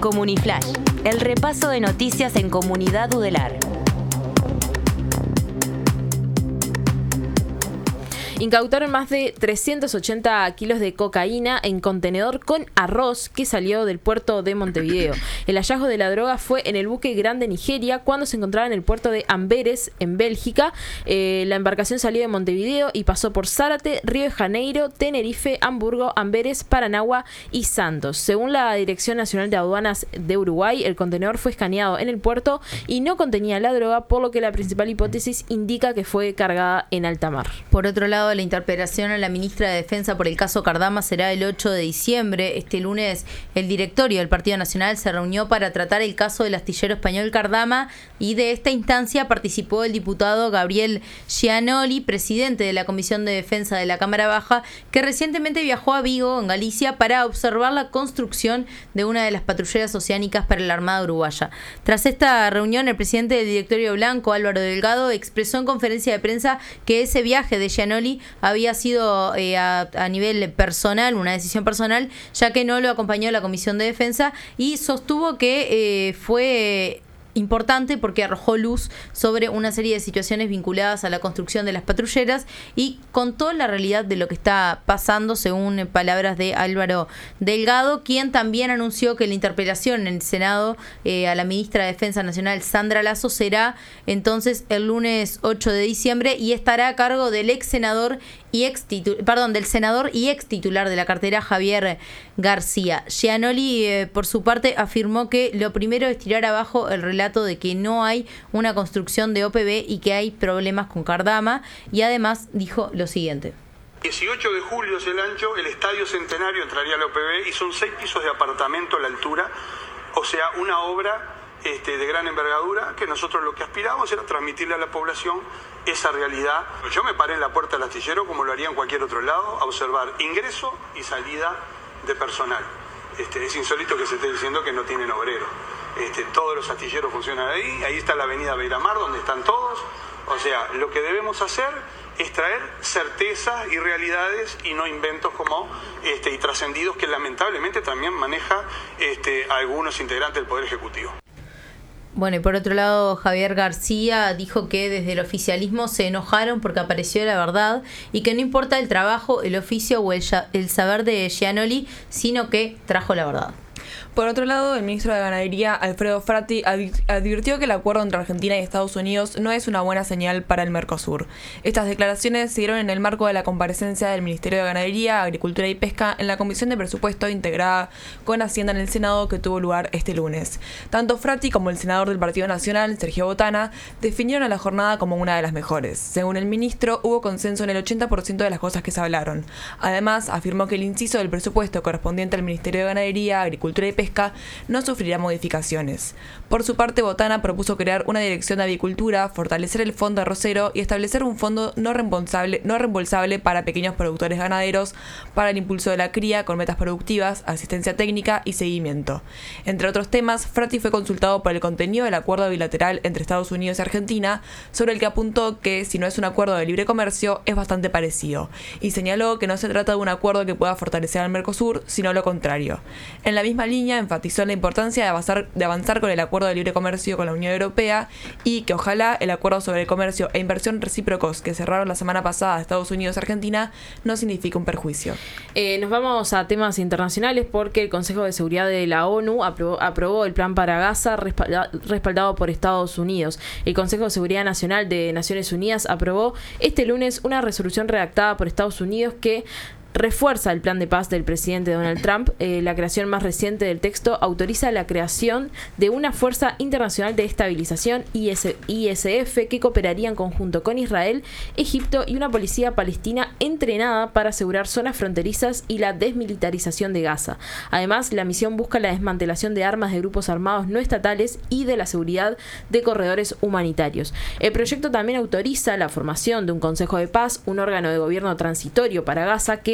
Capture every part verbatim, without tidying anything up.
Comuniflash, el repaso de noticias en Comunidad Udelar. Incautaron más de trescientos ochenta kilos de cocaína en contenedor con arroz que salió del puerto de Montevideo. El hallazgo de la droga fue en el buque Grande Nigeria cuando se encontraba en el puerto de Amberes, en Bélgica. Eh, la embarcación salió de Montevideo y pasó por Zárate, Río de Janeiro, Tenerife, Hamburgo, Amberes, Paranagua y Santos. Según la Dirección Nacional de Aduanas de Uruguay, el contenedor fue escaneado en el puerto y no contenía la droga, por lo que la principal hipótesis indica que fue cargada en alta mar. Por otro lado, la interpelación a la ministra de Defensa por el caso Cardama será el ocho de diciembre. Este lunes, el directorio del Partido Nacional se reunió para tratar el caso del astillero español Cardama y de esta instancia participó el diputado Gabriel Gianoli, presidente de la Comisión de Defensa de la Cámara Baja, que recientemente viajó a Vigo, en Galicia, para observar la construcción de una de las patrulleras oceánicas para la Armada Uruguaya. Tras esta reunión, el presidente del directorio blanco, Álvaro Delgado, expresó en conferencia de prensa que ese viaje de Gianoli había sido eh, a, a nivel personal, una decisión personal, ya que no lo acompañó la Comisión de Defensa, y sostuvo que eh, fue importante porque arrojó luz sobre una serie de situaciones vinculadas a la construcción de las patrulleras y contó la realidad de lo que está pasando, según palabras de Álvaro Delgado, quien también anunció que la interpelación en el Senado eh, a la ministra de Defensa Nacional, Sandra Lasso, será entonces el lunes ocho de diciembre y estará a cargo del ex senador y ex titu- perdón, del senador y ex titular de la cartera, Javier García. Gianoli, eh, por su parte, afirmó que lo primero es tirar abajo el relato de que no hay una construcción de O P B y que hay problemas con Cardama, y además dijo lo siguiente. dieciocho de julio es el ancho, el Estadio Centenario entraría a la O P B y son seis pisos de apartamento a la altura, o sea, una obra este, de gran envergadura que nosotros lo que aspiramos era transmitirle a la población esa realidad. Yo me paré en la puerta del astillero como lo haría en cualquier otro lado, a observar ingreso y salida de personal. Este, es insólito que se esté diciendo que no tienen obreros. Este, todos los astilleros funcionan ahí, ahí está la avenida Beiramar donde están todos. O sea, lo que debemos hacer es traer certezas y realidades y no inventos como este, y trascendidos que lamentablemente también maneja este, algunos integrantes del Poder Ejecutivo. Bueno, y por otro lado, Javier García dijo que desde el oficialismo se enojaron porque apareció la verdad y que no importa el trabajo, el oficio o el, el saber de Gianoli, sino que trajo la verdad. Por otro lado, el ministro de Ganadería, Alfredo Frati, advirtió que el acuerdo entre Argentina y Estados Unidos no es una buena señal para el Mercosur. Estas declaraciones se dieron en el marco de la comparecencia del Ministerio de Ganadería, Agricultura y Pesca en la Comisión de Presupuesto integrada con Hacienda en el Senado, que tuvo lugar este lunes. Tanto Frati como el senador del Partido Nacional, Sergio Botana, definieron a la jornada como una de las mejores. Según el ministro, hubo consenso en el ochenta por ciento de las cosas que se hablaron. Además, afirmó que el inciso del presupuesto correspondiente al Ministerio de Ganadería, Agricultura y Pesca no sufrirá modificaciones. Por su parte, Botana propuso crear una dirección de avicultura, fortalecer el fondo arrocero y establecer un fondo no reembolsable, no reembolsable para pequeños productores ganaderos para el impulso de la cría con metas productivas, asistencia técnica y seguimiento. Entre otros temas, Frati fue consultado por el contenido del acuerdo bilateral entre Estados Unidos y Argentina, sobre el que apuntó que, si no es un acuerdo de libre comercio, es bastante parecido, y señaló que no se trata de un acuerdo que pueda fortalecer al Mercosur, sino lo contrario. En la misma línea, enfatizó la importancia de avanzar, de avanzar con el acuerdo de libre comercio con la Unión Europea y que ojalá el acuerdo sobre el comercio e inversión recíprocos que cerraron la semana pasada Estados Unidos y Argentina no signifique un perjuicio. Eh, nos vamos a temas internacionales porque el Consejo de Seguridad de la ONU aprobó, aprobó el plan para Gaza respalda, respaldado por Estados Unidos. El Consejo de Seguridad Nacional de Naciones Unidas aprobó este lunes una resolución redactada por Estados Unidos que refuerza el plan de paz del presidente Donald Trump. Eh, la creación más reciente del texto autoriza la creación de una Fuerza Internacional de Estabilización, I S F, que cooperaría en conjunto con Israel, Egipto y una policía palestina entrenada para asegurar zonas fronterizas y la desmilitarización de Gaza. Además, la misión busca la desmantelación de armas de grupos armados no estatales y de la seguridad de corredores humanitarios. El proyecto también autoriza la formación de un Consejo de Paz, un órgano de gobierno transitorio para Gaza que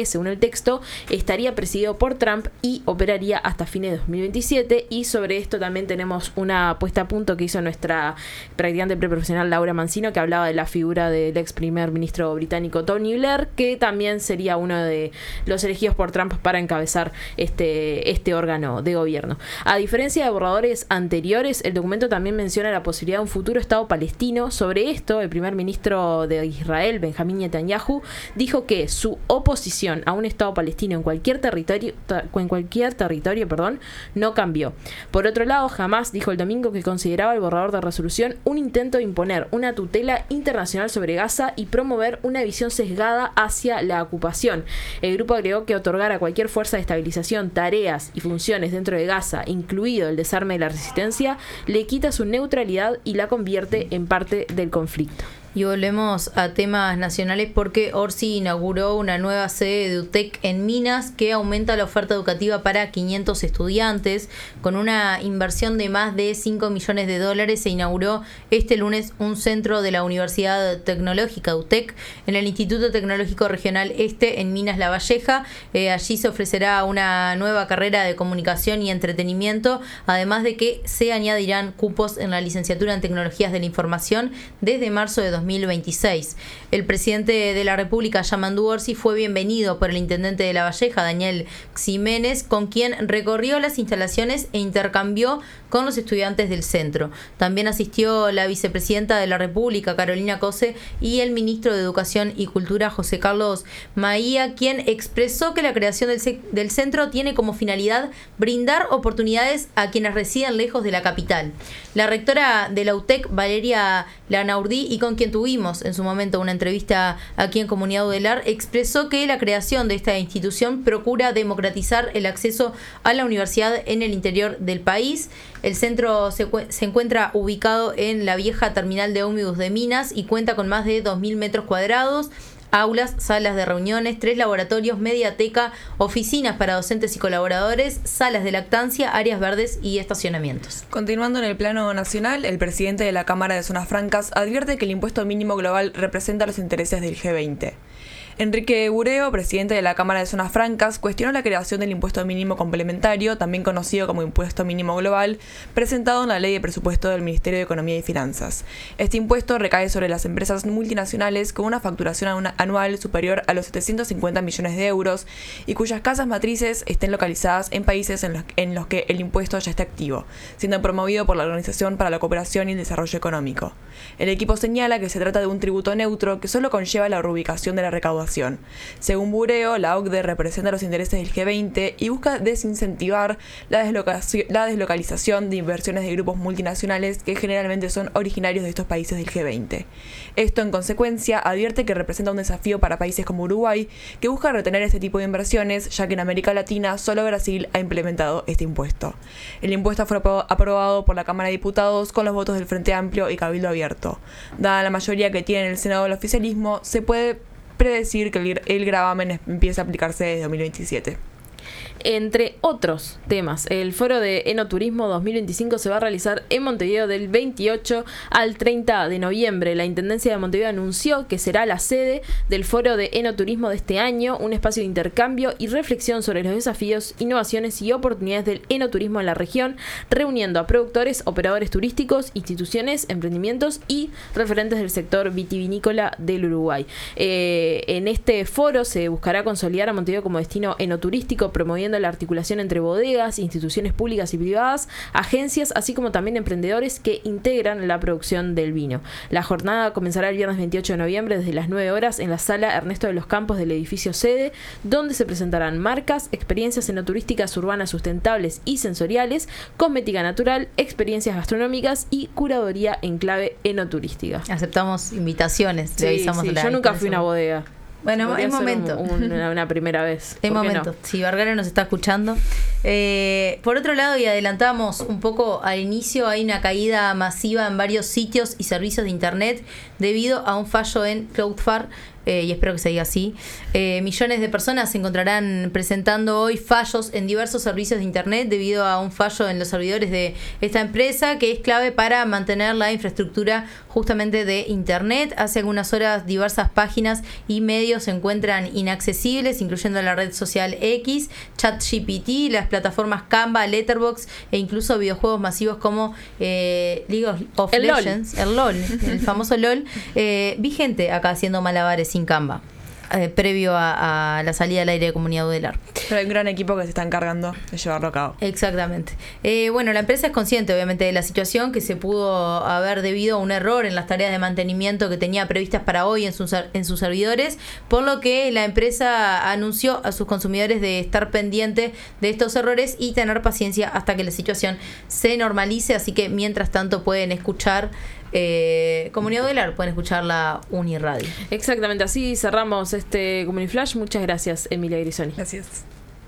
según el texto, estaría presidido por Trump y operaría hasta fines de dos mil veintisiete. Y sobre esto también tenemos una puesta a punto que hizo nuestra practicante preprofesional Laura Mancino, que hablaba de la figura del ex primer ministro británico Tony Blair, que también sería uno de los elegidos por Trump para encabezar este, este órgano de gobierno. A diferencia de borradores anteriores, el documento también menciona la posibilidad de un futuro Estado palestino. Sobre esto, el primer ministro de Israel, Benjamín Netanyahu, dijo que su oposición a un Estado palestino en cualquier territorio, en cualquier territorio, perdón, no cambió. Por otro lado, Hamás dijo el domingo que consideraba el borrador de resolución un intento de imponer una tutela internacional sobre Gaza y promover una visión sesgada hacia la ocupación. El grupo agregó que otorgar a cualquier fuerza de estabilización tareas y funciones dentro de Gaza, incluido el desarme de la resistencia, le quita su neutralidad y la convierte en parte del conflicto. Y volvemos a temas nacionales porque Orsi inauguró una nueva sede de U T E C en Minas que aumenta la oferta educativa para quinientos estudiantes. Con una inversión de más de cinco millones de dólares se inauguró este lunes un centro de la Universidad Tecnológica U T E C en el Instituto Tecnológico Regional Este en Minas La Valleja. Eh, allí se ofrecerá una nueva carrera de comunicación y entretenimiento, además de que se añadirán cupos en la licenciatura en Tecnologías de la Información desde marzo de dos mil veintiséis. El presidente de la República, Yamandu Orsi, fue bienvenido por el intendente de La Valleja, Daniel Ximénez, con quien recorrió las instalaciones e intercambió con los estudiantes del centro. También asistió la vicepresidenta de la República, Carolina Cose, y el ministro de Educación y Cultura, José Carlos Maía, quien expresó que la creación del, ce- del centro tiene como finalidad brindar oportunidades a quienes residen lejos de la capital. La rectora de la U T E C, Valeria Lanaurdí, y con quien tuvimos en su momento una entrevista aquí en Comunidad Udelar, expresó que la creación de esta institución procura democratizar el acceso a la universidad en el interior del país. El centro se, se encuentra ubicado en la vieja terminal de ómnibus de Minas y cuenta con más de dos mil metros cuadrados, aulas, salas de reuniones, tres laboratorios, mediateca, oficinas para docentes y colaboradores, salas de lactancia, áreas verdes y estacionamientos. Continuando en el plano nacional, el presidente de la Cámara de Zonas Francas advierte que el impuesto mínimo global representa los intereses del G veinte. Enrique Bureo, presidente de la Cámara de Zonas Francas, cuestionó la creación del impuesto mínimo complementario, también conocido como impuesto mínimo global, presentado en la Ley de Presupuesto del Ministerio de Economía y Finanzas. Este impuesto recae sobre las empresas multinacionales con una facturación anual superior a los setecientos cincuenta millones de euros y cuyas casas matrices estén localizadas en países en los, en los que el impuesto ya está activo, siendo promovido por la Organización para la Cooperación y el Desarrollo Económico. El equipo señala que se trata de un tributo neutro que solo conlleva la reubicación de la recaudación. Según Bureo, la O C D E representa los intereses del G veinte y busca desincentivar la, deslocación, la deslocalización de inversiones de grupos multinacionales que generalmente son originarios de estos países del G veinte. Esto, en consecuencia, advierte que representa un desafío para países como Uruguay, que busca retener este tipo de inversiones, ya que en América Latina solo Brasil ha implementado este impuesto. El impuesto fue aprobado por la Cámara de Diputados con los votos del Frente Amplio y Cabildo Abierto. Dada la mayoría que tiene en el Senado el oficialismo, se puede predecir que el, el gravamen empiece a aplicarse desde dos mil veintisiete. Entre otros temas, el foro de Enoturismo dos mil veinticinco se va a realizar en Montevideo del veintiocho al treinta de noviembre. La Intendencia de Montevideo anunció que será la sede del foro de Enoturismo de este año, un espacio de intercambio y reflexión sobre los desafíos, innovaciones y oportunidades del enoturismo en la región, reuniendo a productores, operadores turísticos, instituciones, emprendimientos y referentes del sector vitivinícola del Uruguay. Eh, en este foro se buscará consolidar a Montevideo como destino enoturístico, promoviendo la articulación entre bodegas, instituciones públicas y privadas, agencias, así como también emprendedores que integran la producción del vino. La jornada comenzará el viernes veintiocho de noviembre desde las nueve horas en la sala Ernesto de los Campos del edificio sede, donde se presentarán marcas, experiencias enoturísticas urbanas sustentables y sensoriales, cosmética natural, experiencias gastronómicas y curaduría en clave enoturística. Aceptamos invitaciones. Sí, le avisamos sí, a la yo nunca fui a una bodega. Bueno, Podría es ser momento. Un, un, una, una primera vez. Es momento. No? Si Vergara nos está escuchando. Eh, por otro lado, y adelantamos un poco al inicio, hay una caída masiva en varios sitios y servicios de internet debido a un fallo en Cloudflare, Eh, y espero que se diga así. Eh, millones de personas se encontrarán presentando hoy fallos en diversos servicios de Internet debido a un fallo en los servidores de esta empresa que es clave para mantener la infraestructura justamente de Internet. Hace algunas horas diversas páginas y medios se encuentran inaccesibles, incluyendo la red social X, ChatGPT, las plataformas Canva, Letterboxd e incluso videojuegos masivos como eh, League of el Legends, LOL. el LOL, el famoso LOL. Eh, vi gente acá haciendo malabares sin Canva, eh, previo a, a la salida al aire de Comunidad Udelar. Pero hay un gran equipo que se está encargando de llevarlo a cabo. Exactamente. Eh, bueno, la empresa es consciente, obviamente, de la situación que se pudo haber debido a un error en las tareas de mantenimiento que tenía previstas para hoy en sus, en sus servidores, por lo que la empresa anunció a sus consumidores de estar pendiente de estos errores y tener paciencia hasta que la situación se normalice. Así que, mientras tanto, pueden escuchar Eh, Comunidad Udelar, pueden escuchar la Uniradio. Exactamente, así cerramos este Comuniflash. Muchas gracias, Emilia Grisoni. Gracias.